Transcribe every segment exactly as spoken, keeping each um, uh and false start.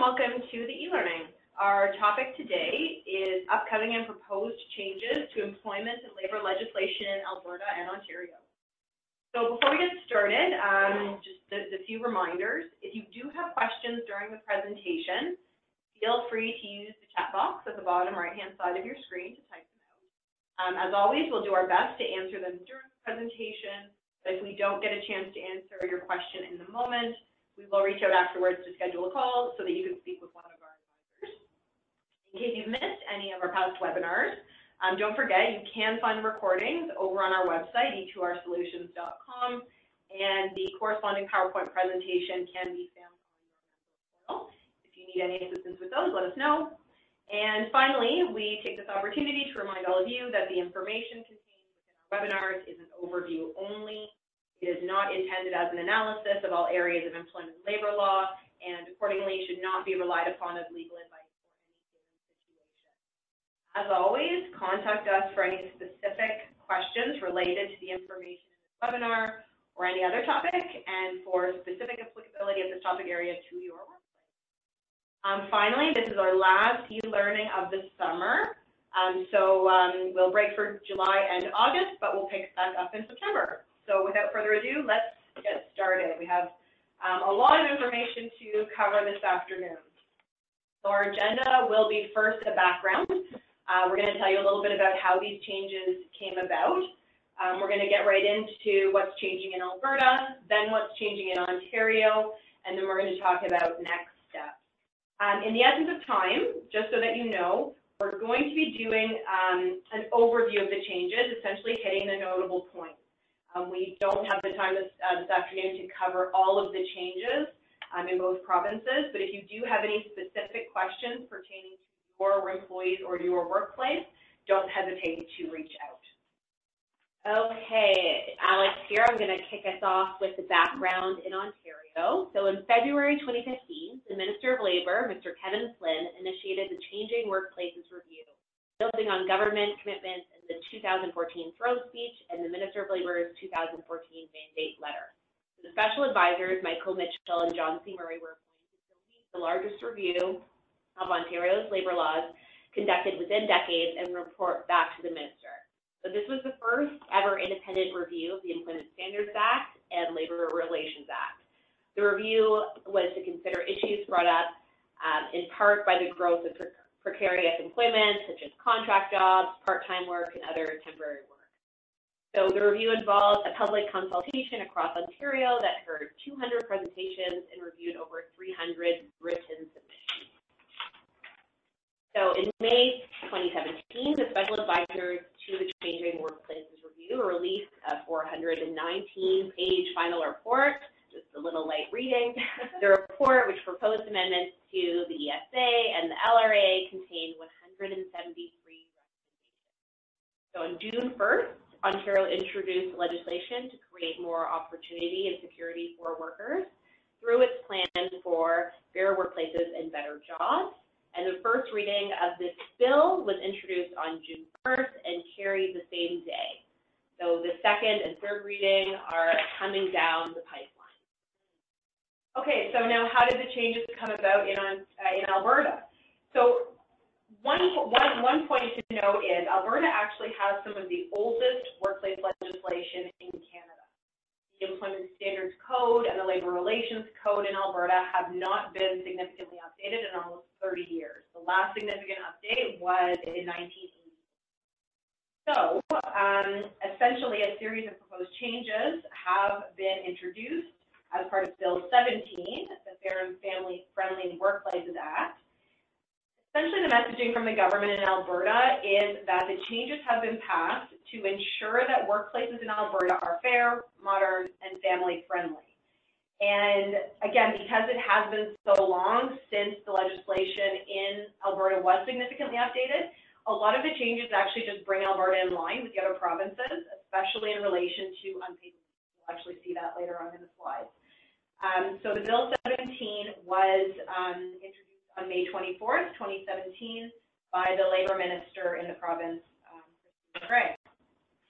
welcome to the e-learning. Our topic today is upcoming and proposed changes to employment and labor legislation in Alberta and Ontario. So before we get started, um, just a, a few reminders. If you do have questions during the presentation, feel free to use the chat box at the bottom right-hand side of your screen to type them out. Um, as always, we'll do our best to answer them during the presentation, but if we don't get a chance to answer your question in the moment, we will reach out afterwards to schedule a call so that you can speak with one of our advisors. In case you've missed any of our past webinars, um, don't forget you can find the recordings over on our website, e two r solutions dot com, and the corresponding PowerPoint presentation can be found on your member portal. If you need any assistance with those, let us know. And finally, we take this opportunity to remind all of you that the information contained within our webinars is an overview only. It is not intended as an analysis of all areas of employment and labor law, and accordingly should not be relied upon as legal advice for any given situation. As always, contact us for any specific questions related to the information in this webinar or any other topic, and for specific applicability of this topic area to your workplace. Um, finally, this is our last e-learning of the summer. Um, so um, we'll break for July and August, but we'll pick back up in September. So without further ado, let's get started. We have um, a lot of information to cover this afternoon. So our agenda will be first a background. Uh, we're going to tell you a little bit about how these changes came about. Um, we're going to get right into what's changing in Alberta, then what's changing in Ontario, and then we're going to talk about next steps. Um, in the essence of time, just so that you know, we're going to be doing um, an overview of the changes, essentially hitting the notable points. Um, we don't have the time this, uh, this afternoon to cover all of the changes um, in both provinces, but if you do have any specific questions pertaining to your employees or your workplace, don't hesitate to reach out. Okay, Alex here. I'm going to kick us off with the background in Ontario. So in February twenty fifteen, the Minister of Labour, Mister Kevin Flynn, initiated the Changing Workplaces Review, building on government commitments in the two thousand fourteen throne speech and the Minister of Labour's two thousand fourteen mandate letter. The special advisors, Michael Mitchell and John C. Murray, were appointed to lead the largest review of Ontario's labour laws conducted within decades and report back to the Minister. So this was the first ever independent review of the Employment Standards Act and Labour Relations Act. The review was to consider issues brought up um, in part by the growth of precarious employment, such as contract jobs, part-time work, and other temporary work. So the review involved a public consultation across Ontario that heard two hundred presentations and reviewed over three hundred written submissions. So in May twenty seventeen, the special advisors to the Changing Workplaces Review released a four hundred nineteen page final report, just a little light reading. The report, which proposed amendments to the E S A and the L R A, contained one hundred seventy-three recommendations. So on June first, Ontario introduced legislation to create more opportunity and security for workers through its plan for fairer workplaces and better jobs. And the first reading of this bill was introduced on June first and carried the same day. So the second and third reading are coming down the pipeline. Okay, so now how did the changes come about in, uh, in Alberta? So one, one, one point to note is Alberta actually has some of the oldest workplace legislation in Canada. The Employment Standards Code and the Labour Relations Code in Alberta have not been significantly updated in almost thirty years. The last significant update was in nineteen eighty. So um, essentially a series of proposed changes have been introduced as part of Bill seventeen, the Fair and Family Friendly Workplaces Act. Essentially, the messaging from the government in Alberta is that the changes have been passed to ensure that workplaces in Alberta are fair, modern, and family-friendly. And again, because it has been so long since the legislation in Alberta was significantly updated, a lot of the changes actually just bring Alberta in line with the other provinces, especially in relation to unpaid leave. We'll actually see that later on in the slides. Um, so the Bill seventeen was um, introduced on May twenty-fourth, twenty seventeen, by the Labour Minister in the province, um, Christine Gray.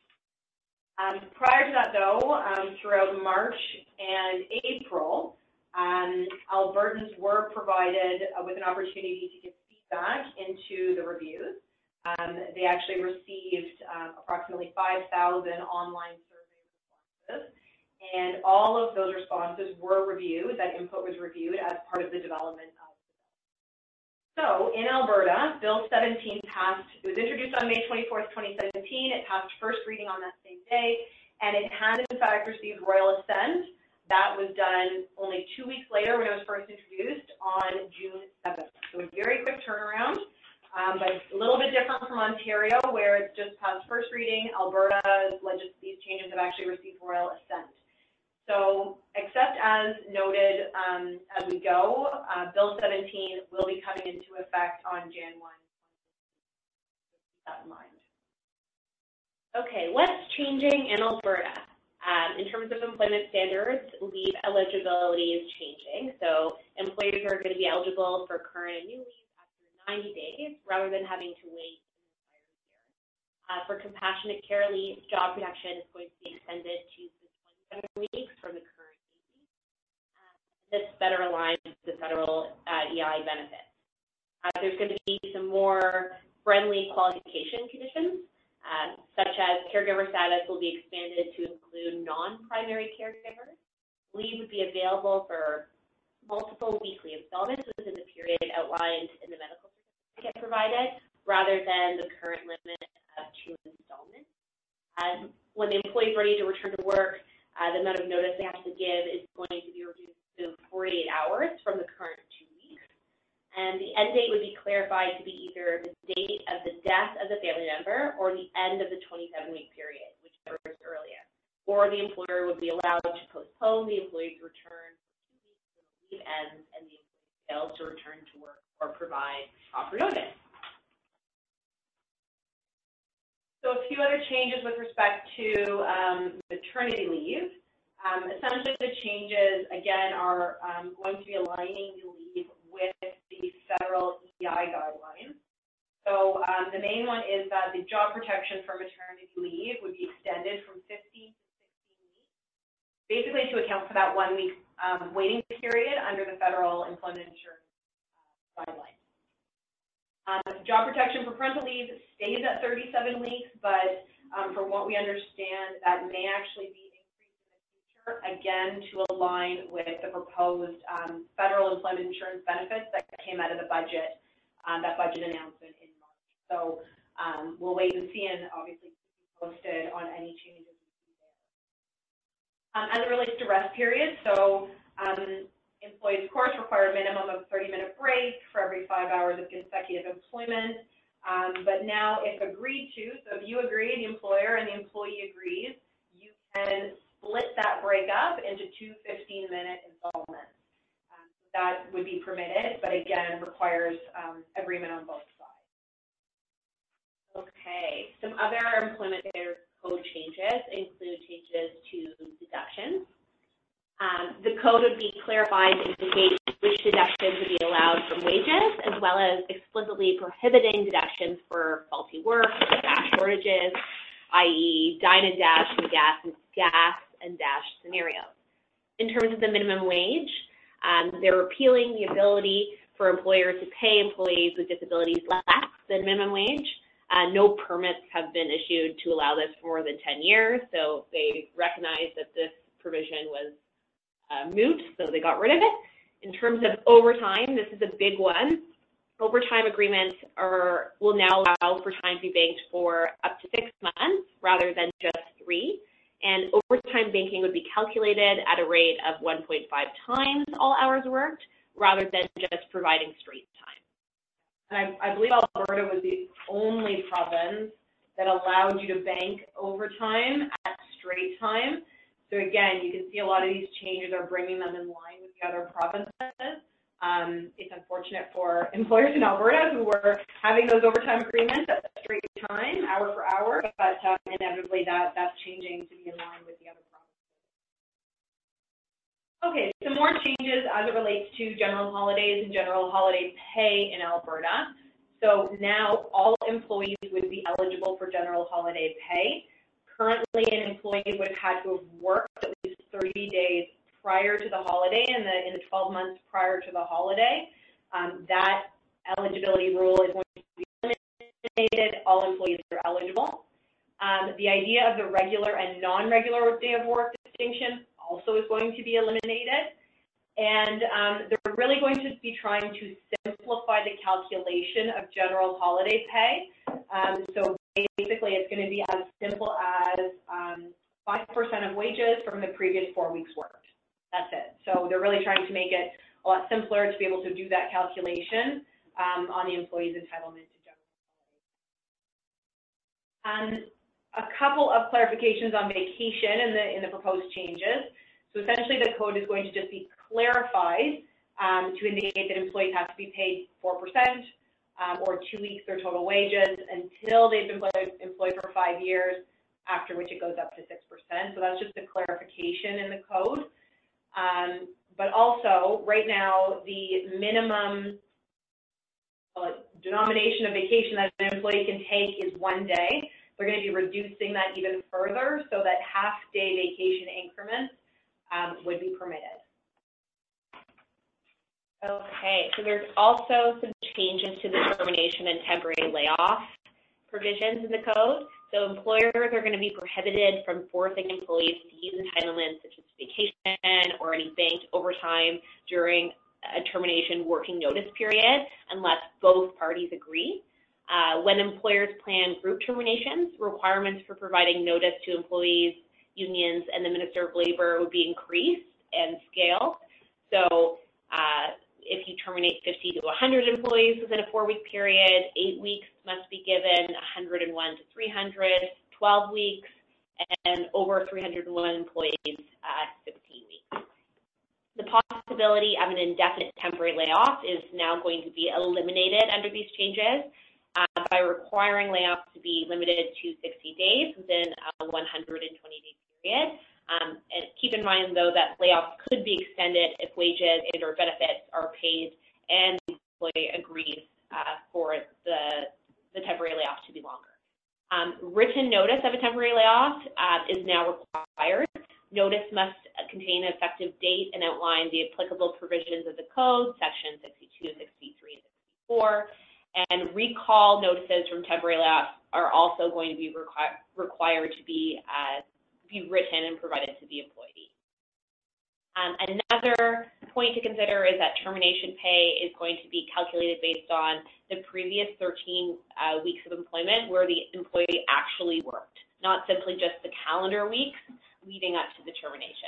Um, prior to that, though, um, throughout March and April, Um, Albertans were provided uh, with an opportunity to give feedback into the reviews. Um, they actually received uh, approximately five thousand online survey responses, and all of those responses were reviewed. That input was reviewed as part of the development of the bill. So in Alberta, Bill seventeen passed. It was introduced on May twenty-fourth, twenty seventeen. It passed first reading on that same day, and it has in fact received royal assent. That was done only two weeks later when it was first introduced on June seventh. So a very quick turnaround. Um, but it's a little bit different from Ontario, where it's just passed first reading. Alberta's legis- these changes have actually received royal assent. So, except as noted um, as we go, uh, Bill seventeen will be coming into effect on January first. Keep that in mind. Okay, what's changing in Alberta? Um, in terms of employment standards, leave eligibility is changing. So, employers are going to be eligible for current and new leave ninety days rather than having to wait an entire year. Uh, for compassionate care leave, job protection is going to be extended to twenty-seven weeks from the current eight weeks. Uh, this better aligns with the federal uh, E I benefits. Uh, there's going to be some more friendly qualification conditions, uh, such as caregiver status will be expanded to include non-primary caregivers. Leave would be available for multiple weekly installments within the period outlined in the medical certificate provided, rather than the current limit of two installments. Um, when the employee is ready to return to work, uh, the amount of notice they have to give is going to be reduced to forty-eight hours from the current two weeks. And the end date would be clarified to be either the date of the death of the family member or the end of the twenty-seven week period, whichever is earlier. Or the employer would be allowed to postpone the employee's return ends and the employee fails to return to work or provide proper notice. So a few other changes with respect to um, maternity leave. Um, essentially, the changes, again, are um, going to be aligning the leave with the federal E I guidelines. So um, the main one is that the job protection for maternity leave would be extended from fifteen to sixteen weeks, basically to account for that one week Um, waiting period under the federal employment insurance uh, guidelines. Um, job protection for parental leave stays at thirty-seven weeks, but um, from what we understand, that may actually be increased in the future, again, to align with the proposed um, federal employment insurance benefits that came out of the budget, um, that budget announcement in March. So um, we'll wait and see, and obviously keep you posted on any changes. Um, as it relates to rest periods, so um, employees, of course, require a minimum of thirty minute break for every five hours of consecutive employment. Um, but now, if agreed to, so if you agree, the employer and the employee agrees, you can split that break up into two fifteen minute installments. Um, so that would be permitted, but again, requires um, agreement on both sides. Okay, some other employment standards code changes include changes to deductions. Um, the code would be clarified to indicate which deductions would be allowed from wages, as well as explicitly prohibiting deductions for faulty work, gas shortages, that is dine and dash and gas and gas and dash scenarios. In terms of the minimum wage, um, they're repealing the ability for employers to pay employees with disabilities less than minimum wage. Uh, no permits have been issued to allow this for more than ten years, so they recognize that this provision was uh, moot, so they got rid of it. In terms of overtime, this is a big one. Overtime agreements are, will now allow for time to be banked for up to six months rather than just three, and overtime banking would be calculated at a rate of one point five times all hours worked rather than just providing straight time. And I, I believe Alberta was the only province that allowed you to bank overtime at straight time. So again, you can see a lot of these changes are bringing them in line with the other provinces. Um, it's unfortunate for employers in Alberta who were having those overtime agreements at straight time, hour for hour, but um, inevitably that, that's changing to be in line with the other provinces. Okay, some more changes as it relates to general holidays and general holiday pay in Alberta. So now all employees would be eligible for general holiday pay. Currently, an employee would have had to have worked at least thirty days prior to the holiday, in the, in the twelve months prior to the holiday, um, that eligibility rule is going to be eliminated. All employees are eligible. Um, the idea of the regular and non-regular day of work distinction also is going to be eliminated. And um, they're really going to be trying to simplify the calculation of general holiday pay. Um, so basically, it's going to be as simple as um, five percent of wages from the previous four weeks worked. That's it. So they're really trying to make it a lot simpler to be able to do that calculation um, on the employee's entitlement to general holiday. Um, a couple of clarifications on vacation in the, in the proposed changes. So essentially, the code is going to just be clarified um, to indicate that employees have to be paid four percent um, or two weeks their total wages until they've been employed, employed for five years, after which it goes up to six percent. So that's just a clarification in the code. Um, but also, right now, the minimum uh, denomination of vacation that an employee can take is one day. They're going to be reducing that even further so that half-day vacation increments um, would be permitted. Okay, so there's also some changes to the termination and temporary layoff provisions in the code. So employers are going to be prohibited from forcing employees to use entitlements such as vacation or any banked overtime during a termination working notice period unless both parties agree. Uh, when employers plan group terminations, requirements for providing notice to employees, unions, and the Minister of Labour would be increased and scaled. So uh, if you terminate fifty to one hundred employees within a four-week period, eight weeks must be given, one hundred one to three hundred, twelve weeks, and over three hundred one employees, uh, sixteen weeks. The possibility of an indefinite temporary layoff is now going to be eliminated under these changes uh, by requiring layoffs to be limited to sixty days within a one hundred twenty day period. Um, and keep in mind, though, that layoffs could be extended if wages and or benefits are paid and the employee agrees uh, for the, the temporary layoff to be longer. Um, written notice of a temporary layoff uh, is now required. Notice must contain an effective date and outline the applicable provisions of the code, section sixty-two, sixty-three, and sixty-four. And recall notices from temporary layoffs are also going to be requ required to be uh, be written and provided to the employee. Um, another point to consider is that termination pay is going to be calculated based on the previous thirteen uh, weeks of employment where the employee actually worked, not simply just the calendar weeks leading up to the termination.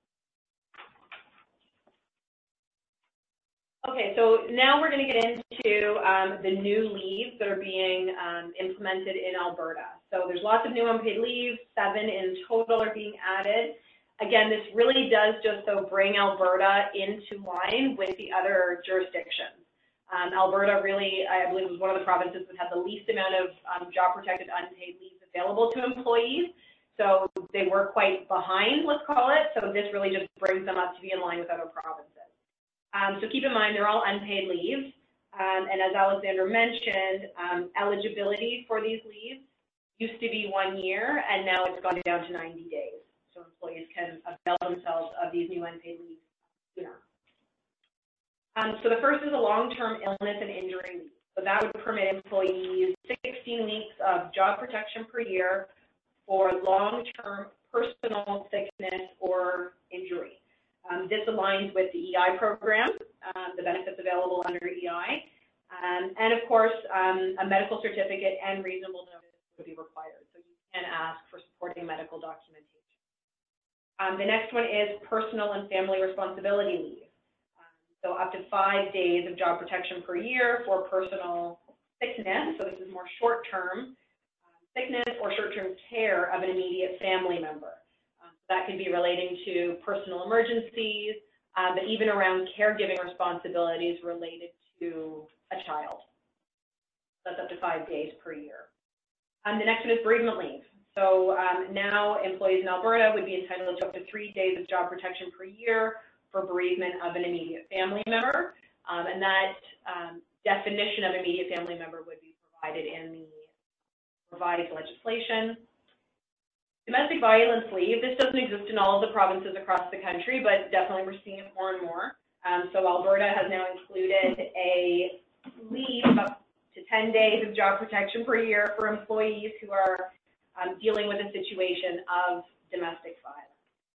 Okay, so now we're going to get into um, the new leaves that are being um, implemented in Alberta. So there's lots of new unpaid leaves, seven in total are being added. Again, this really does just so bring Alberta into line with the other jurisdictions. Um, Alberta really, I believe, was one of the provinces that had the least amount of um, job-protected unpaid leaves available to employees. So they were quite behind, let's call it. So this really just brings them up to be in line with other provinces. Um, so keep in mind, they're all unpaid leaves. Um, and as Alexander mentioned, um, eligibility for these leaves used to be one year, and now it's gone down to ninety days. So employees can avail themselves of these new unpaid leaves sooner. Um, so the first is a long-term illness and injury leave. So that would permit employees sixteen weeks of job protection per year for long-term personal sickness or injury. Um, this aligns with the E I program, um, the benefits available under E I. Um, and of course, um, a medical certificate and reasonable notice would be required. So you can ask for supporting medical documentation. Um, the next one is personal and family responsibility leave. Um, so up to five days of job protection per year for personal sickness. So this is more short-term um, sickness or short-term care of an immediate family member. That could be relating to personal emergencies, uh, but even around caregiving responsibilities related to a child. That's up to five days per year. Um, the next one is bereavement leave. So um, now employees in Alberta would be entitled to up to three days of job protection per year for bereavement of an immediate family member. Um, and that um, definition of immediate family member would be provided in the revised legislation. Domestic violence leave, this doesn't exist in all of the provinces across the country, but definitely we're seeing it more and more. Um, so Alberta has now included a leave of up to ten days of job protection per year for employees who are um, dealing with a situation of domestic violence.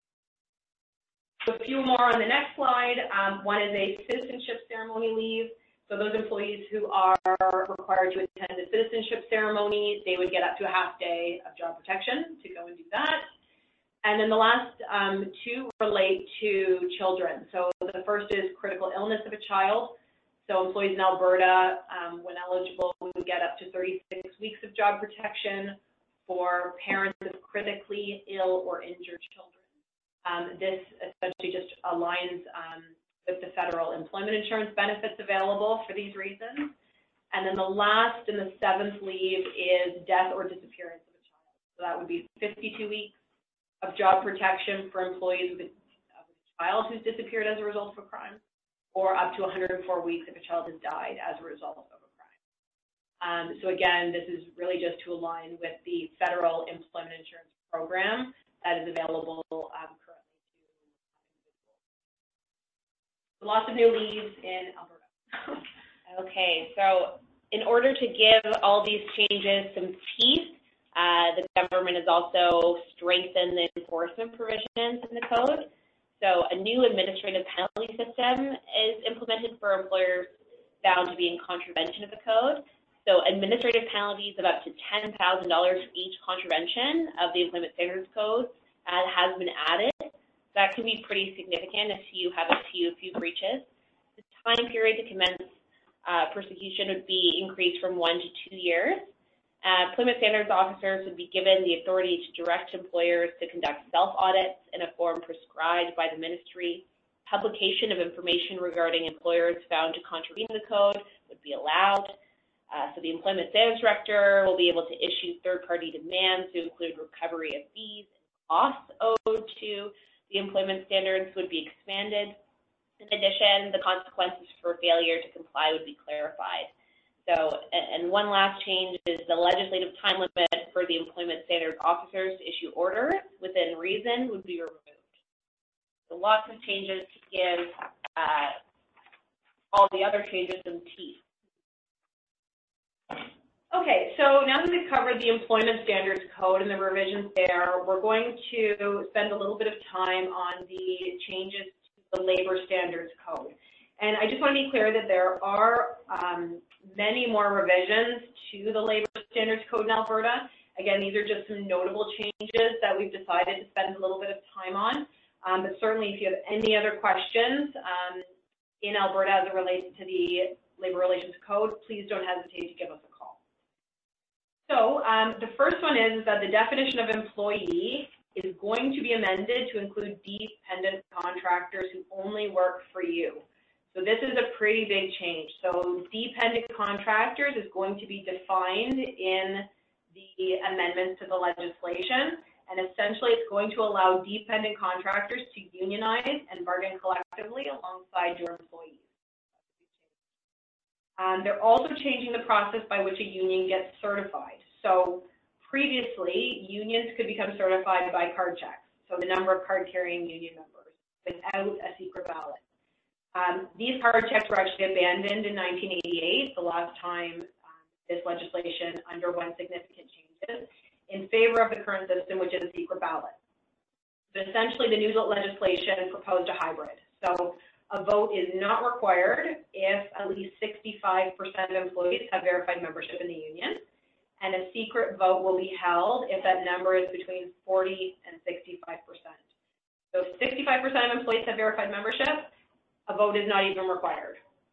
So a few more on the next slide. Um, one is a citizenship ceremony leave. So those employees who are required to attend a citizenship ceremony, they would get up to a half day of job protection to go and do that. And then the last um, two relate to children. So the first is critical illness of a child. So employees in Alberta, um, when eligible, would get up to thirty-six weeks of job protection for parents of critically ill or injured children. Um, this essentially just aligns um, with the federal employment insurance benefits available for these reasons. And then the last and the seventh leave is death or disappearance of a child. So that would be fifty-two weeks of job protection for employees with a child who's disappeared as a result of a crime, or up to one hundred four weeks if a child has died as a result of a crime. Um, so again, this is really just to align with the federal employment insurance program that is available um, currently to individuals. So lots of new leaves in Alberta. Okay, so in order to give all these changes some teeth, uh, the government has also strengthened the enforcement provisions in the code. So a new administrative penalty system is implemented for employers found to be in contravention of the code. So administrative penalties of up to ten thousand dollars for each contravention of the Employment Standards Code uh, has been added. That can be pretty significant if you have a few, few breaches. The time period to commence uh, persecution would be increased from one to two years. Uh, Employment Standards officers would be given the authority to direct employers to conduct self-audits in a form prescribed by the ministry. Publication of information regarding employers found to contravene the code would be allowed. Uh, so the Employment Standards Director will be able to issue third-party demands to include recovery of fees and costs owed to the employment standards would be expanded. In addition, the consequences for failure to comply would be clarified. So, and one last change is the legislative time limit for the Employment Standards officers to issue orders within reason would be removed. So lots of changes to give uh, all the other changes some teeth. Okay, so now that we've covered the Employment Standards Code and the revisions there, we're going to spend a little bit of time on the changes to the Labor Standards Code. And I just want to be clear that there are um, many more revisions to the Labor Standards Code in Alberta. Again, these are just some notable changes that we've decided to spend a little bit of time on. Um, but certainly if you have any other questions um, in Alberta as it relates to the Labor Relations Code, please don't hesitate to give us a call. So um, the first one is that the definition of employee is going to be amended to include dependent contractors who only work for you. So this is a pretty big change. So dependent contractors is going to be defined in the amendments to the legislation, and essentially it's going to allow dependent contractors to unionize and bargain collectively alongside your employees. Um, they're also changing the process by which a union gets certified. So previously, unions could become certified by card checks, so the number of card-carrying union members, without a secret ballot. Um, these card checks were actually abandoned in nineteen eighty-eight, the last time um, this legislation underwent significant changes, in favor of the current system, which is a secret ballot. But essentially, the new legislation proposed a hybrid. So a vote is not required if at least sixty-five percent of employees have verified membership in the union, and a secret vote will be held if that number is between forty and sixty-five percent. So if sixty-five percent of employees have verified membership, a vote is not even required.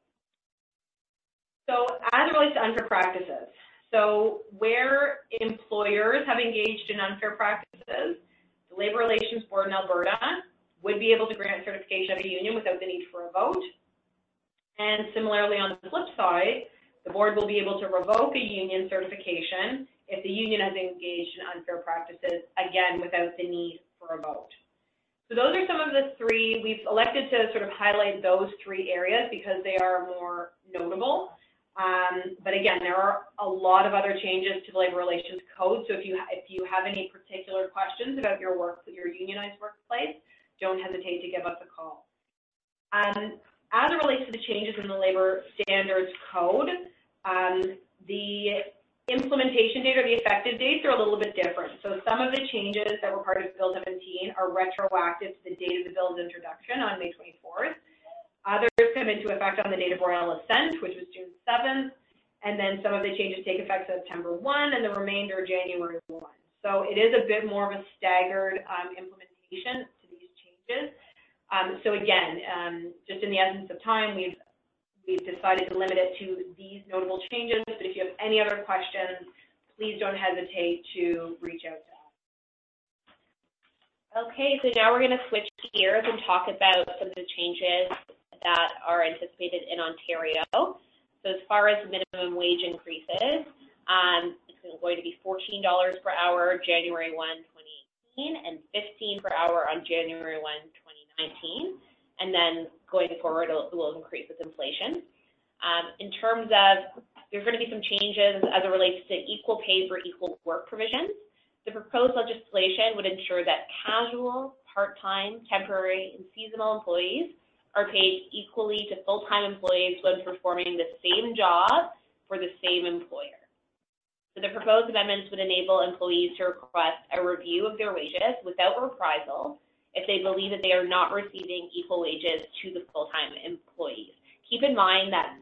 So as it relates to unfair practices, so where employers have engaged in unfair practices, the Labor Relations Board in Alberta would be able to grant certification of a union without the need for a vote. And similarly, on the flip side, the board will be able to revoke a union certification if the union has engaged in unfair practices, again, without the need for a vote. So those are some of the three. We've elected to sort of highlight those three areas because they are more notable. Um, but again, there are a lot of other changes to the Labor Relations Code. So if you if you have any particular questions about your work, your unionized workplace, don't hesitate to give us a call. Um, as it relates to the changes in the Labor Standards Code, um, the implementation date or the effective dates are a little bit different. So some of the changes that were part of Bill seventeen are retroactive to the date of the bill's introduction on May twenty-fourth. Others come into effect on the date of royal assent, which was June seventh, and then some of the changes take effect September first, and the remainder January first. So it is a bit more of a staggered um, implementation to these changes. Um, so again, um, just in the essence of time, we've we've decided to limit it to these notable changes. But if you have any other questions, please don't hesitate to reach out to us. Okay, so now we're going to switch gears and talk about some of the changes that are anticipated in Ontario. So as far as minimum wage increases, um, it's going to be fourteen dollars per hour January first, twenty eighteen, and fifteen dollars per hour on January first, twenty nineteen. And then going forward, it will increase with inflation. Um, in terms of, there's going to be some changes as it relates to equal pay for equal work provisions. The proposed legislation would ensure that casual, part-time, temporary, and seasonal employees are paid equally to full-time employees when performing the same job for the same employer. So the proposed amendments would enable employees to request a review of their wages without reprisal if they believe that they are not receiving equal wages to the full-time employees. Keep in mind that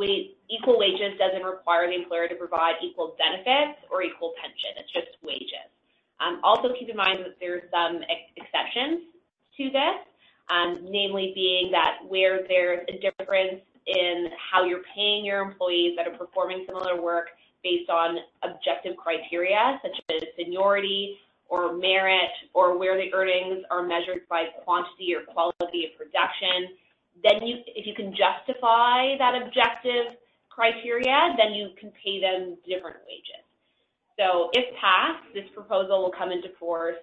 equal wages doesn't require the employer to provide equal benefits or equal pension. It's just wages. Um, also keep in mind that there's some ex exceptions to this. Um, namely being that where there's a difference in how you're paying your employees that are performing similar work based on objective criteria, such as seniority or merit, or where the earnings are measured by quantity or quality of production, then you, if you can justify that objective criteria, then you can pay them different wages. So if passed, this proposal will come into force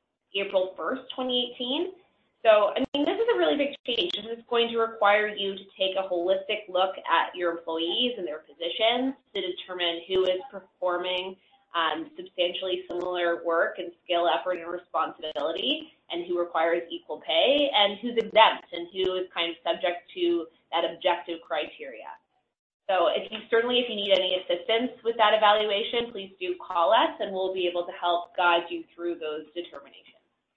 April first, twenty eighteen. So, I mean, this is a really big change. This is going to require you to take a holistic look at your employees and their positions to determine who is performing um, substantially similar work and skill, effort, and responsibility, and who requires equal pay, and who's exempt and who is kind of subject to that objective criteria. So, if you certainly, if you need any assistance with that evaluation, please do call us, and we'll be able to help guide you through those determinations.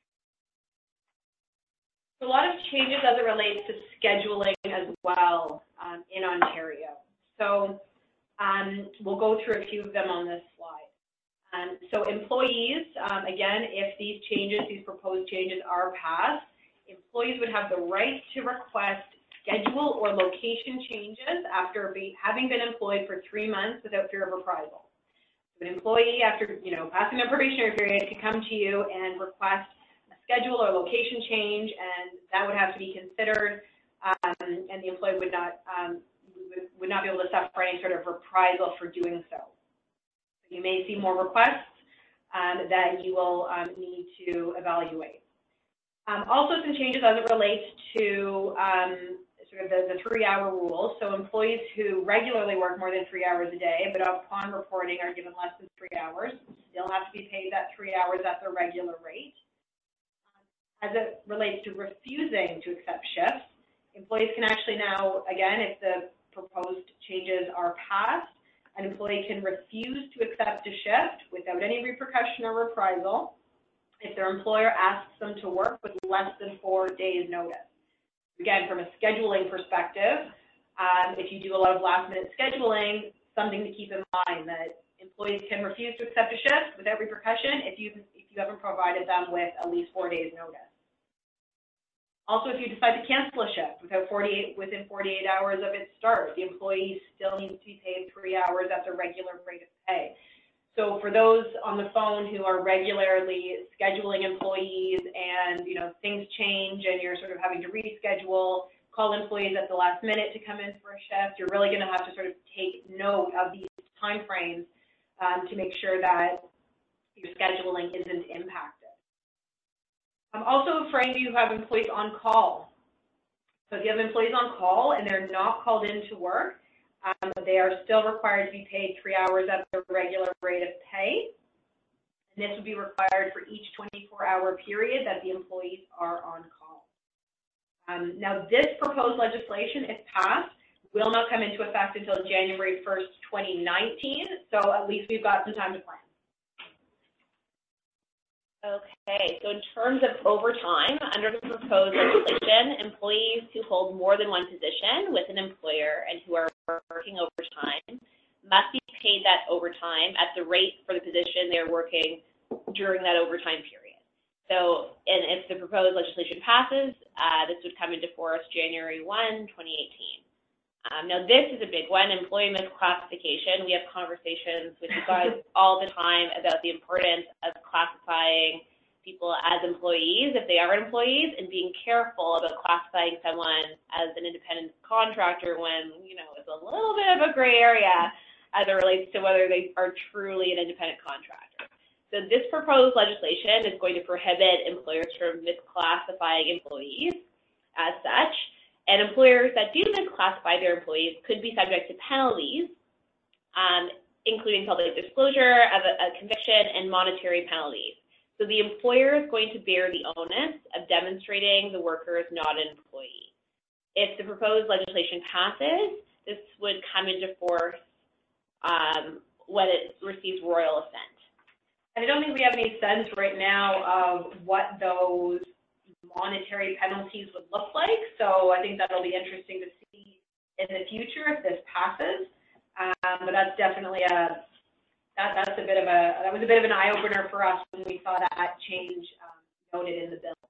A lot of changes as it relates to scheduling as well um, in Ontario. So um, we'll go through a few of them on this slide. Um, so employees, um, again, if these changes, these proposed changes are passed, employees would have the right to request schedule or location changes after be, having been employed for three months without fear of reprisal. So an employee, after you know passing their probationary period, could come to you and request schedule or location change, and that would have to be considered, um, and the employee would not um, would, would not be able to suffer any sort of reprisal for doing so. You may see more requests um, that you will um, need to evaluate. Um, also, some changes as it relates to um, sort of the, the three-hour rule. So employees who regularly work more than three hours a day, but upon reporting are given less than three hours, still have to be paid that three hours at their regular rate. As it relates to refusing to accept shifts, employees can actually now, again, if the proposed changes are passed, an employee can refuse to accept a shift without any repercussion or reprisal if their employer asks them to work with less than four days' notice. Again, from a scheduling perspective, um, if you do a lot of last-minute scheduling, something to keep in mind that employees can refuse to accept a shift without repercussion if you if you haven't provided them with at least four days' notice. Also, if you decide to cancel a shift without forty-eight, within forty-eight hours of its start, the employee still needs to be paid three hours at the regular rate of pay. So for those on the phone who are regularly scheduling employees and, you know, things change and you're sort of having to reschedule, call employees at the last minute to come in for a shift, you're really going to have to sort of take note of these time frames um, to make sure that your scheduling isn't impacted. Um, also, for any of you who have employees on call, so if you have employees on call and they're not called in to work, um, they are still required to be paid three hours at their regular rate of pay. And this would be required for each twenty-four hour period that the employees are on call. Um, now, this proposed legislation, if passed, will not come into effect until January first, twenty nineteen, so at least we've got some time to plan. Okay, so in terms of overtime, under the proposed legislation, employees who hold more than one position with an employer and who are working overtime must be paid that overtime at the rate for the position they're working during that overtime period. So, and if the proposed legislation passes, uh, this would come into force January first, twenty eighteen. Um, now, this is a big one, employee misclassification. We have conversations with you guys all the time about the importance of classifying people as employees, if they are employees, and being careful about classifying someone as an independent contractor when, you know, it's a little bit of a gray area as it relates to whether they are truly an independent contractor. So this proposed legislation is going to prohibit employers from misclassifying employees as such. And employers that do misclassify their employees could be subject to penalties, um, including public disclosure of a, a conviction and monetary penalties. So the employer is going to bear the onus of demonstrating the worker is not an employee. If the proposed legislation passes, this would come into force um, when it receives royal assent. And I don't think we have any sense right now of what those monetary penalties would look like, so I think that'll be interesting to see in the future if this passes. Um, but that's definitely a that that's a bit of a that was a bit of an eye opener for us when we saw that change um, noted in the bill.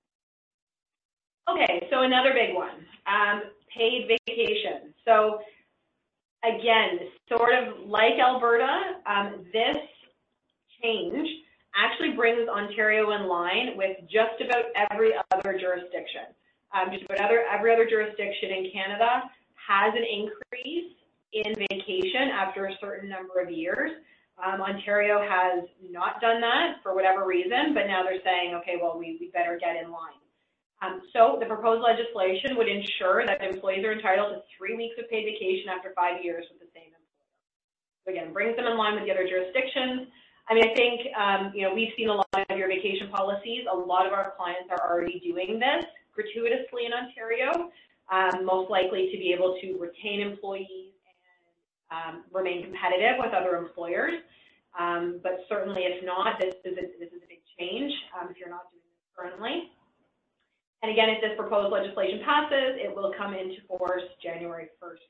Okay, so another big one, um, paid vacation. So again, sort of like Alberta, um, this change actually brings Ontario in line with just about every other jurisdiction. Um, just about other, every other jurisdiction in Canada has an increase in vacation after a certain number of years. Um, Ontario has not done that for whatever reason, but now they're saying, okay, well, we, we better get in line. Um, so the proposed legislation would ensure that employees are entitled to three weeks of paid vacation after five years with the same employer. So again, brings them in line with the other jurisdictions. I mean, I think, um, you know, we've seen a lot of your vacation policies. A lot of our clients are already doing this gratuitously in Ontario, um, most likely to be able to retain employees and um, remain competitive with other employers. Um, but certainly, if not, this is a, this is a big change um, if you're not doing this currently. And again, if this proposed legislation passes, it will come into force January first.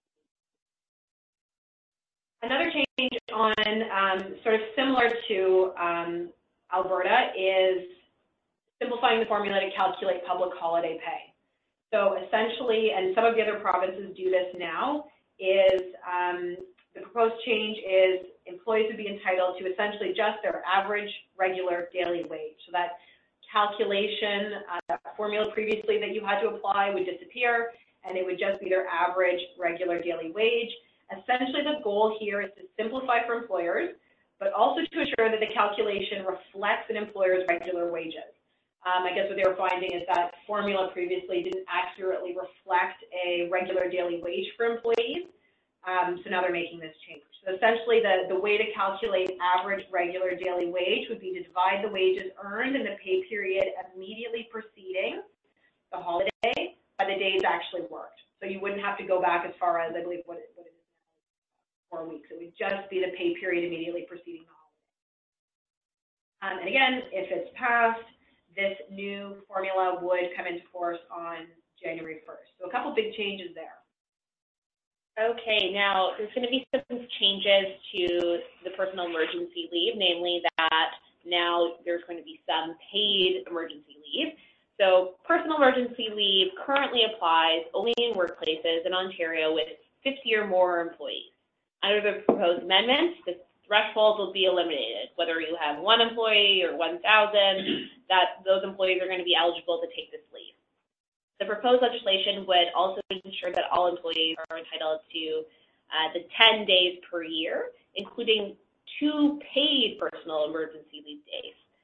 Another change on um, sort of similar to um, Alberta is simplifying the formula to calculate public holiday pay. So essentially, and some of the other provinces do this now, is um, the proposed change is employees would be entitled to essentially just their average regular daily wage. So that calculation, uh, that formula previously that you had to apply would disappear, and it would just be their average regular daily wage. Essentially, the goal here is to simplify for employers, but also to ensure that the calculation reflects an employer's regular wages. Um, I guess what they were finding is that formula previously didn't accurately reflect a regular daily wage for employees, um, so now they're making this change. So essentially, the, the way to calculate average regular daily wage would be to divide the wages earned in the pay period immediately preceding the holiday by the days actually worked. So you wouldn't have to go back as far as, I believe, what it, what it is now, four weeks. It would just be the pay period immediately preceding the holiday. Um, and again, if it's passed, this new formula would come into force on January first. So a couple big changes there. Okay, now there's going to be some changes to the personal emergency leave, namely that now there's going to be some paid emergency leave. So personal emergency leave currently applies only in workplaces in Ontario with fifty or more employees. Under the proposed amendments, the threshold will be eliminated. Whether you have one employee or one thousand, that those employees are going to be eligible to take this leave. The proposed legislation would also ensure that all employees are entitled to uh, the ten days per year, including two paid personal emergency leave days.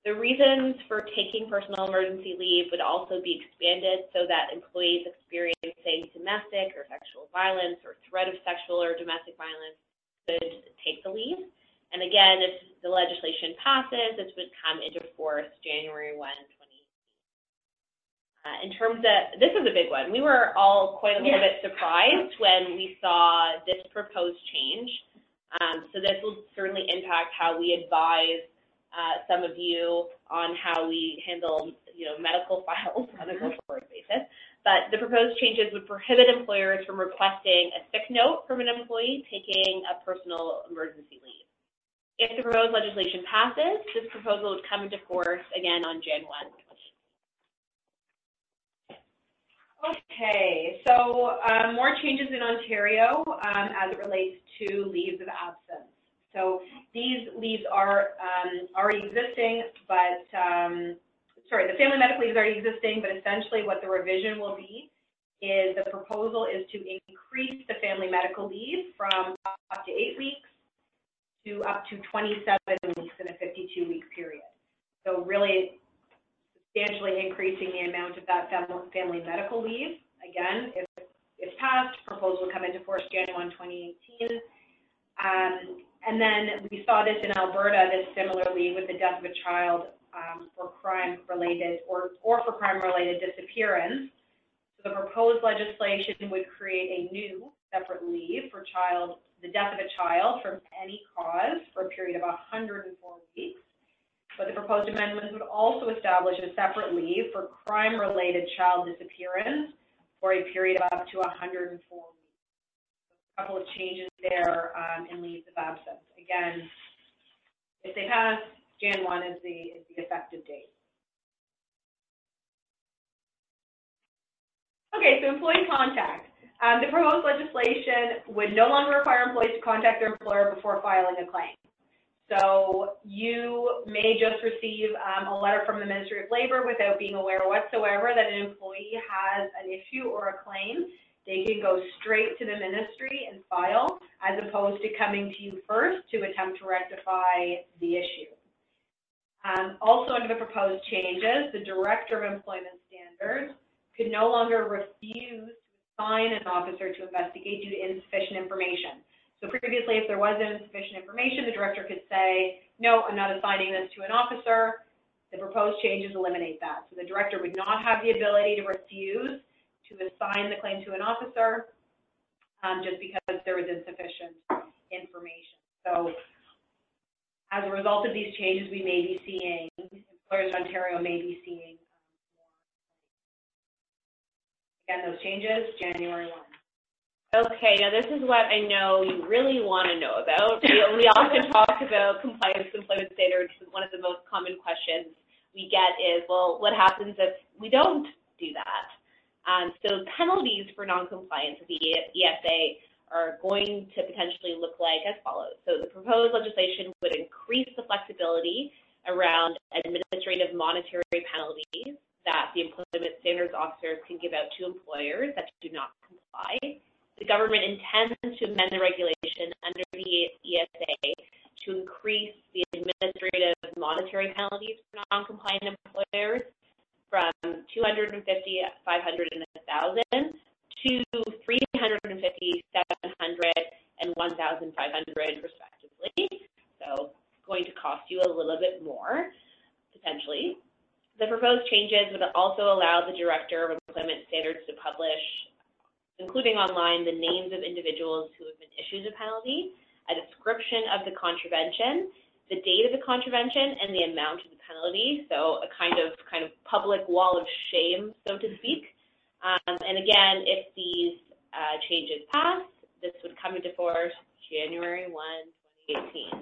The reasons for taking personal emergency leave would also be expanded so that employees experiencing domestic or sexual violence or threat of sexual or domestic violence could take the leave. And again, if the legislation passes, this would come into force January first, twenty eighteen. Uh, in terms of, this is a big one. We were all quite a little yeah. bit surprised when we saw this proposed change. Um, so this will certainly impact how we advise Uh, some of you on how we handle, you know, medical files on a go-forward basis. But the proposed changes would prohibit employers from requesting a sick note from an employee taking a personal emergency leave. If the proposed legislation passes, this proposal would come into force again on January first. Okay, so um, more changes in Ontario um, as it relates to leaves of absence. So these leaves are um, already existing, but, um, sorry, the family medical leave is already existing, but essentially what the revision will be is the proposal is to increase the family medical leave from up to eight weeks to up to twenty-seven weeks in a fifty-two week period. So really substantially increasing the amount of that family medical leave. Again, if, if passed, proposal will come into force January first, twenty eighteen. Um, And then we saw this in Alberta, this similarly with the death of a child um, for crime-related or, or for crime-related disappearance. So the proposed legislation would create a new separate leave for child, the death of a child from any cause for a period of one hundred four weeks. But the proposed amendments would also establish a separate leave for crime-related child disappearance for a period of up to one hundred four weeks. Couple of changes there um, in leaves of absence. Again, if they pass, January first is the is the effective date. Okay, so employee contact. Um, the proposed legislation would no longer require employees to contact their employer before filing a claim. So you may just receive um, a letter from the Ministry of Labour without being aware whatsoever that an employee has an issue or a claim. They can go straight to the ministry and file, as opposed to coming to you first to attempt to rectify the issue. Um, also, under the proposed changes, the Director of Employment Standards could no longer refuse to assign an officer to investigate due to insufficient information. So previously, if there was insufficient information, the Director could say, no, I'm not assigning this to an officer. The proposed changes eliminate that. So the Director would not have the ability to refuse to assign the claim to an officer um, just because there was insufficient information. So as a result of these changes, we may be seeing, employers in Ontario may be seeing um, more. Again, those changes, January first. Okay, now this is what I know you really want to know about. We, we often talk about compliance with employment standards. One of the most common questions we get is, well, what happens if we don't do that? Um, so penalties for noncompliance with the E S A are going to potentially look like as follows. So the proposed legislation would increase the flexibility around administrative monetary penalties that the employment standards officers can give out to employers that do not comply. The government intends to amend the regulation under the E S A to increase the administrative monetary penalties for noncompliant employers from two hundred fifty, five hundred, and one thousand to three hundred fifty, seven hundred, and one thousand five hundred respectively. So it's going to cost you a little bit more, potentially. The proposed changes would also allow the Director of Employment Standards to publish, including online, the names of individuals who have been issued a penalty, a description of the contravention, the date of the contravention, and the amount of the penalty, so a kind of kind of public wall of shame, so to speak. Um, and again, if these uh, changes pass, this would come into force January first, twenty eighteen.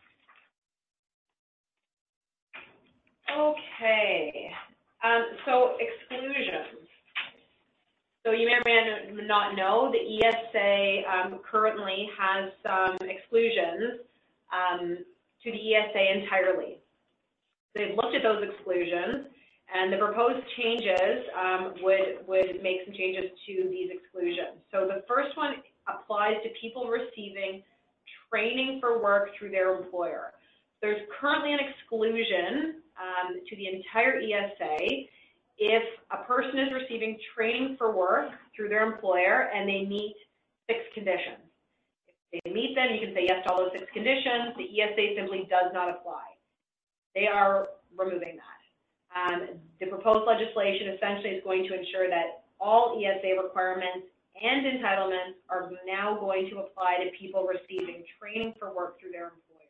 Okay, um, so exclusions. So you may or may not know the E S A um, currently has some exclusions um, to the E S A entirely. They've looked at those exclusions, and the proposed changes um, would, would make some changes to these exclusions. So the first one applies to people receiving training for work through their employer. There's currently an exclusion um, to the entire E S A if a person is receiving training for work through their employer and they meet six conditions. If they meet them, you can say yes to all those six conditions. The E S A simply does not apply. They are removing that. Um, the proposed legislation essentially is going to ensure that all E S A requirements and entitlements are now going to apply to people receiving training for work through their employer.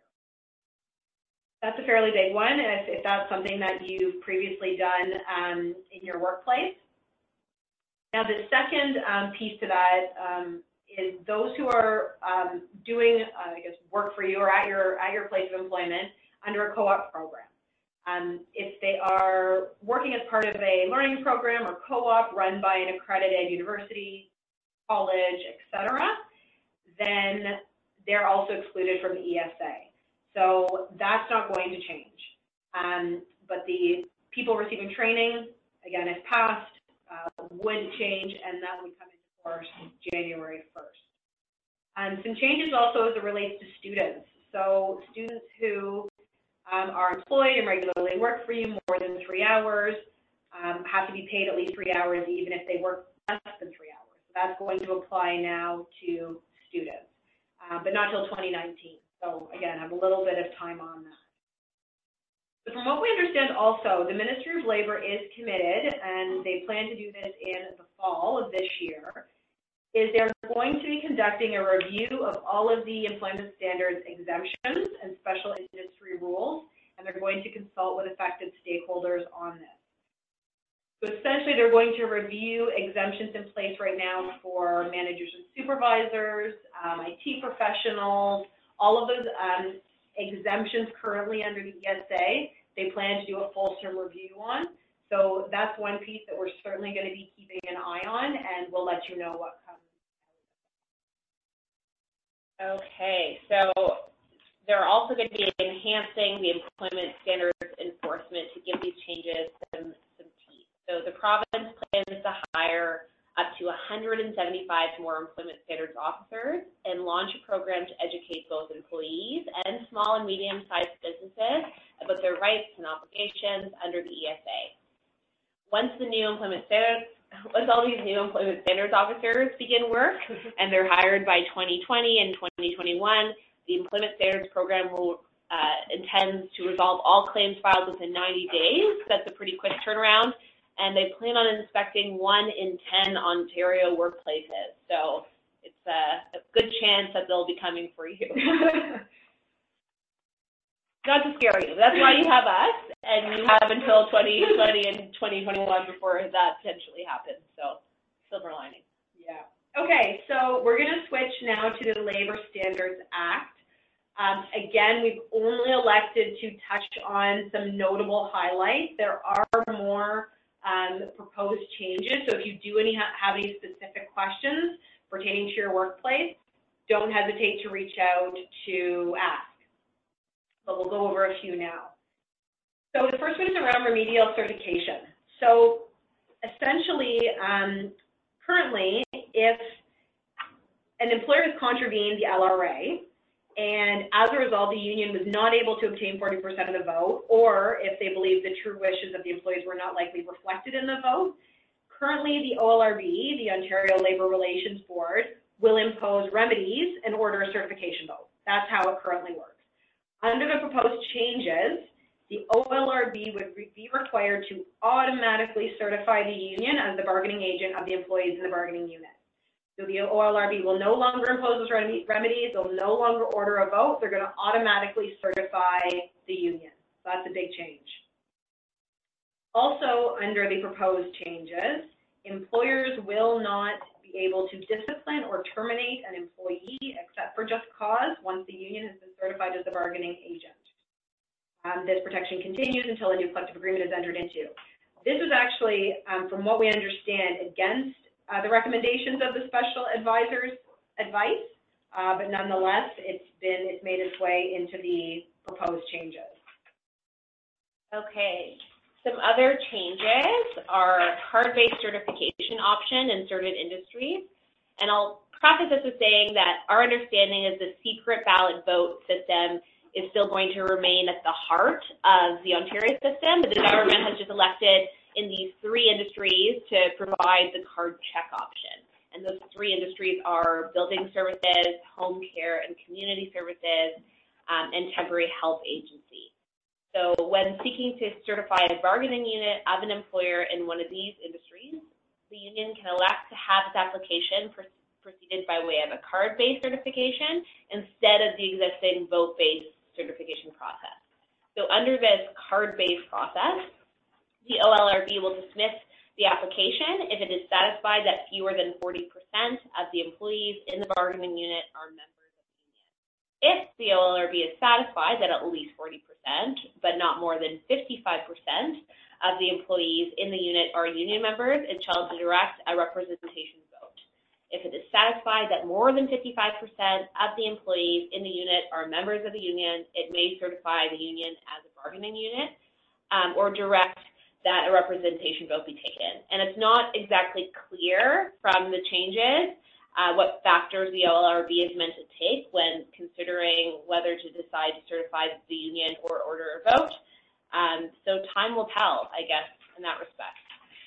That's a fairly big one, if, if that's something that you've previously done um, in your workplace. Now, the second um, piece to that um, is those who are um, doing, uh, I guess, work for you or at your at your place of employment under a co-op program. Um, if they are working as part of a learning program or co-op run by an accredited university, college, et cetera, then they're also excluded from the E S A. So that's not going to change. Um, but the people receiving training, again, if passed, uh, would change, and that would come into force January first. Um, some changes also as it relates to students. So students who um, are employed and regularly work for you more than three hours um, have to be paid at least three hours, even if they work less than three hours. That's going to apply now to students, uh, but not till twenty nineteen. So again, have a little bit of time on that. So from what we understand also, the Ministry of Labour is committed, and they plan to do this in the fall of this year, is they're going to be conducting a review of all of the employment standards exemptions and special industry rules, and they're going to consult with affected stakeholders on this. So essentially, they're going to review exemptions in place right now for managers and supervisors, um, I T professionals, all of those um, exemptions currently under the E S A, they plan to do a fulsome review on. So that's one piece that we're certainly going to be keeping an eye on, and we'll let you know what comes. Okay, so they're also going to be enhancing the employment standards enforcement to give these changes some, some teeth. So the province plans to hire up to one hundred seventy-five more employment standards officers and launch a program to educate both employees and small and medium-sized businesses about their rights and obligations under the E S A. Once the new employment standards, once all these new employment standards officers begin work and they're hired by twenty twenty and twenty twenty-one, the employment standards program will uh, intends to resolve all claims filed within ninety days. That's a pretty quick turnaround. And they plan on inspecting one in ten Ontario workplaces. So it's a, a good chance that they'll be coming for you. Not to scare you. That's why you have us, and you have until twenty twenty and twenty twenty-one before that potentially happens. So silver lining. Yeah. Okay, so we're going to switch now to the Labour Standards Act. Um, again, we've only elected to touch on some notable highlights. There are more Um, proposed changes. So if you do any have any specific questions pertaining to your workplace, don't hesitate to reach out to ask. But we'll go over a few now. So the first one is around remedial certification. So essentially, um, currently, if an employer has contravened the L R A, and as a result, the union was not able to obtain forty percent of the vote, or if they believe the true wishes of the employees were not likely reflected in the vote, currently the O L R B, the Ontario Labour Relations Board, will impose remedies and order a certification vote. That's how it currently works. Under the proposed changes, the O L R B would be required to automatically certify the union as the bargaining agent of the employees in the bargaining unit. So the O L R B will no longer impose those remedies, they'll no longer order a vote, they're going to automatically certify the union. So that's a big change. Also, under the proposed changes, employers will not be able to discipline or terminate an employee except for just cause once the union has been certified as the bargaining agent. Um, this protection continues until a new collective agreement is entered into. This is actually, um, from what we understand, against Uh, the recommendations of the special advisor's advice, uh, but nonetheless, it's been it's made its way into the proposed changes. Okay, some other changes are card-based certification option in certain industries, and I'll preface this with saying that our understanding is the secret ballot vote system is still going to remain at the heart of the Ontario system, but the government has just elected in these three industries to provide the card check option. And those three industries are building services, home care and community services, um, and temporary help agency. So when seeking to certify a bargaining unit of an employer in one of these industries, the union can elect to have its application proceeded by way of a card-based certification instead of the existing vote-based certification process. So under this card-based process, the O L R B will dismiss the application if it is satisfied that fewer than forty percent of the employees in the bargaining unit are members of the union. If the O L R B is satisfied that at least forty percent, but not more than fifty-five percent of the employees in the unit are union members, it shall direct a representation vote. If it is satisfied that more than fifty-five percent of the employees in the unit are members of the union, it may certify the union as a bargaining unit um, or direct that a representation vote be taken. And it's not exactly clear from the changes uh, what factors the O L R B is meant to take when considering whether to decide to certify the union or order a vote. Um, so time will tell, I guess, in that respect.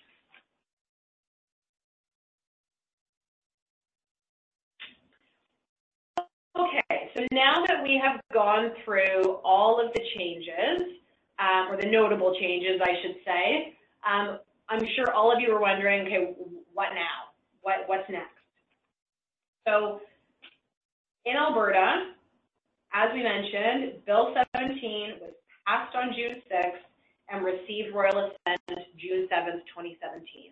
Okay, so now that we have gone through all of the changes, Um, or the notable changes, I should say. Um, I'm sure all of you are wondering, okay, what now? What, what's next? So in Alberta, as we mentioned, Bill seventeen was passed on June sixth and received royal assent June seventh, twenty seventeen.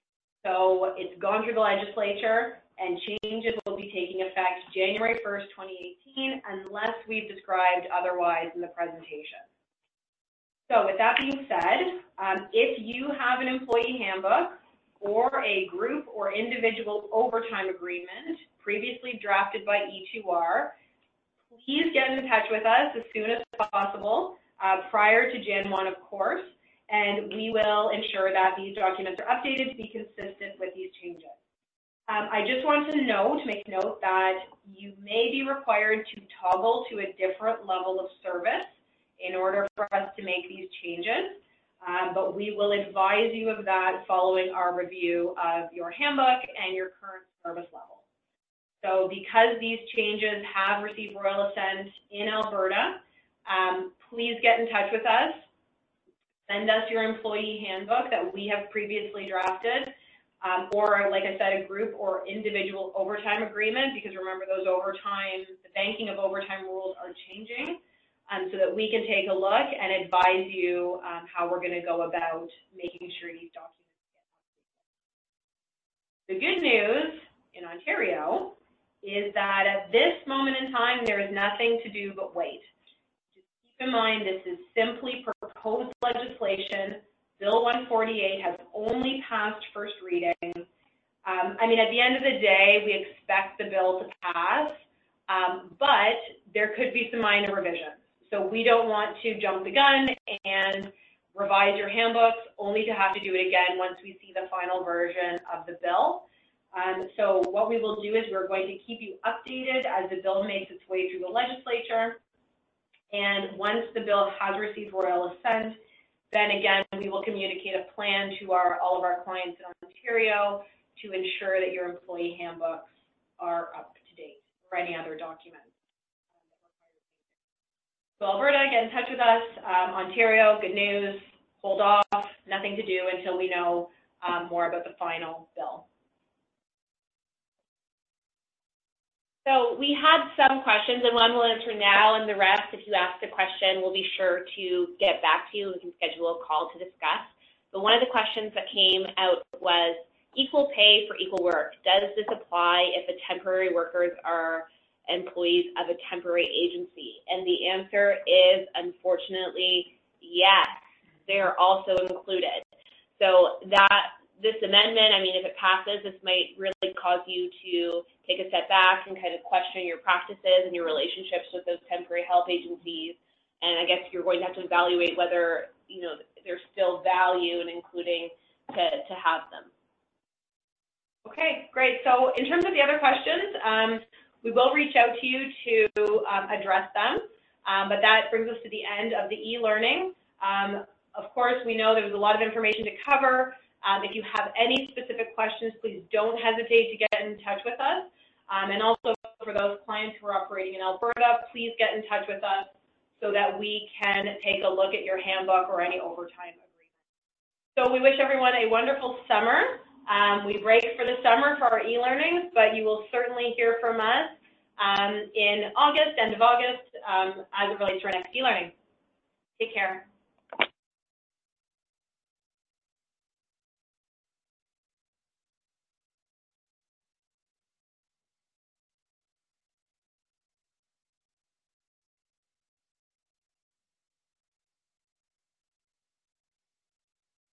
So it's gone through the legislature, and changes will be taking effect January first, twenty eighteen, unless we've described otherwise in the presentation. So with that being said, um, if you have an employee handbook or a group or individual overtime agreement previously drafted by E two R, please get in touch with us as soon as possible, uh, prior to January first, of course, and we will ensure that these documents are updated to be consistent with these changes. Um, I just want to note, make note that you may be required to toggle to a different level of service in order for us to make these changes, um, but we will advise you of that following our review of your handbook and your current service level. So because these changes have received royal assent in Alberta, um, please get in touch with us. Send us your employee handbook that we have previously drafted, um, or like I said, a group or individual overtime agreement, because remember those overtime, the banking of overtime rules are changing. Um, so that we can take a look and advise you um, how we're going to go about making sure these documents get updated. The good news in Ontario is that at this moment in time, there is nothing to do but wait. Just keep in mind, this is simply proposed legislation. Bill one forty-eight has only passed first reading. Um, I mean, at the end of the day, we expect the bill to pass, um, but there could be some minor revisions. So we don't want to jump the gun and revise your handbooks only to have to do it again once we see the final version of the bill. Um, so what we will do is we're going to keep you updated as the bill makes its way through the legislature. And once the bill has received royal assent, then again, we will communicate a plan to our, all of our clients in Ontario to ensure that your employee handbooks are up to date or any other documents. So Alberta, get in touch with us. Um, Ontario, good news, hold off, nothing to do until we know um, more about the final bill. So we had some questions, and one we'll answer now, and the rest, if you ask a question, we'll be sure to get back to you. We can schedule a call to discuss. But one of the questions that came out was equal pay for equal work. Does this apply if the temporary workers are employees of a temporary agency? And the answer is, unfortunately, yes, they are also included. So that this amendment, I mean, if it passes, this might really cause you to take a step back and kind of question your practices and your relationships with those temporary help agencies. And I guess you're going to have to evaluate whether, you know, there's still value in including to, to have them. Okay, great. So in terms of the other questions, um, we will reach out to you to um, address them. Um, but that brings us to the end of the e-learning. Um, of course, we know there was a lot of information to cover. Um, if you have any specific questions, please don't hesitate to get in touch with us. Um, and also for those clients who are operating in Alberta, please get in touch with us so that we can take a look at your handbook or any overtime agreement. So we wish everyone a wonderful summer. Um, we break for the summer for our e-learnings, but you will certainly hear from us um, in August, end of August, um, as it relates to our next e-learning. Take care.